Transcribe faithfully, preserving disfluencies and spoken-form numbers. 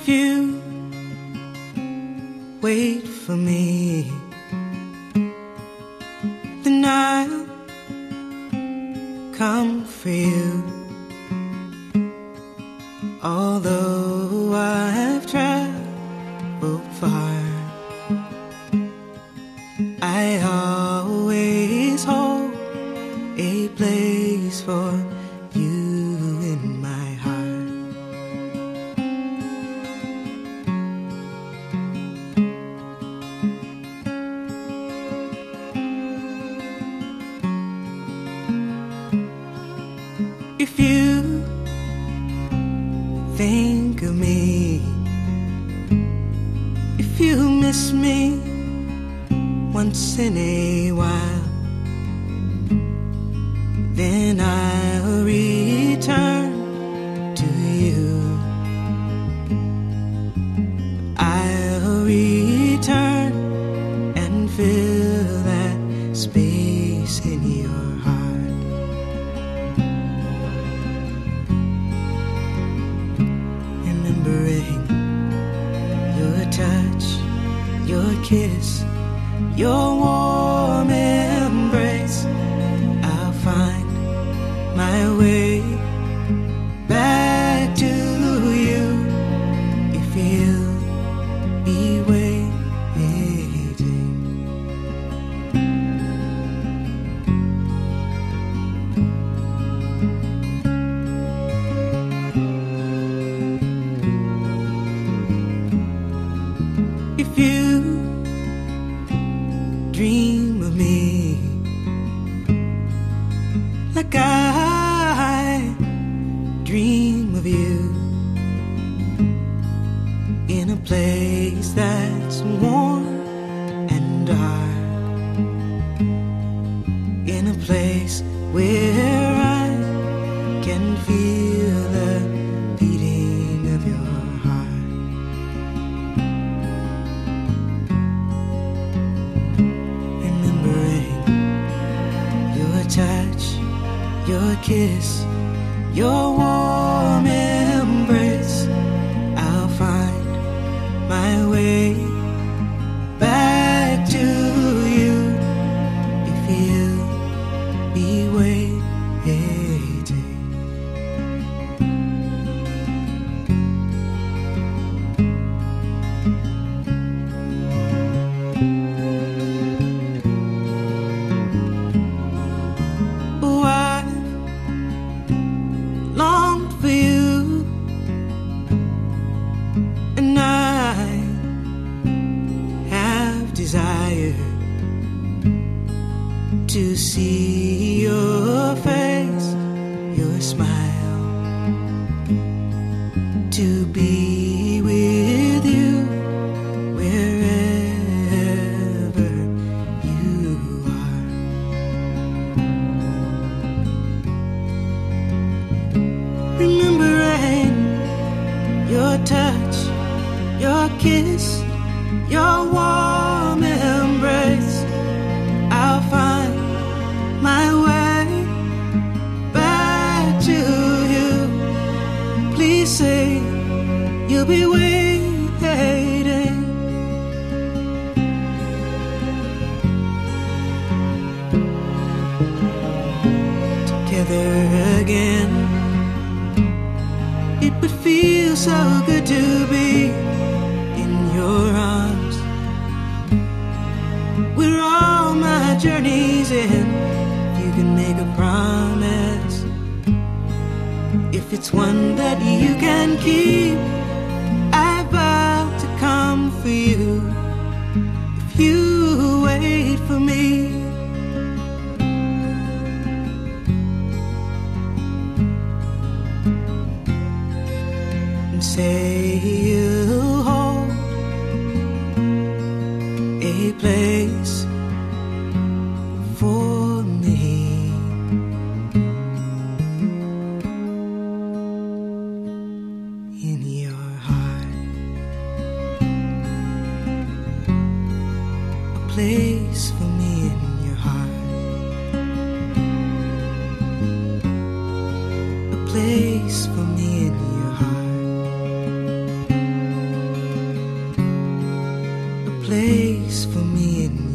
If you wait for me, then I'll come for you. Although I've traveled far, I always hold a place for you in my heart. If you think of me, if you miss me once in a while, then I'll return to you. I'll return and fill that space in your heart. Remembering your touch, your kiss, your warm embrace, I'll find my way back to you if you'll be waiting. If you dream of me like I dream of you, in a place that's warm and dark, in a place where I can feel the beating of your heart. Remembering your touch, your kiss, your warm embrace, I'll find my way back to you if you'll be waiting. Oh, I've longed for you, and I have desired to see your face, your smile, to be with you wherever you are. Remembering your touch, your kiss, your warm embrace, I'll find my way back to you. Please say you'll be waiting. Together again, it would feel so good to be in your arms, where all my journeys end. If you can make a promise, if it's one that you can keep, I vow to come for you if you wait for me. And say you'll hold a place for me in your heart, a place for me in your heart, a place for me in your heart. place for me and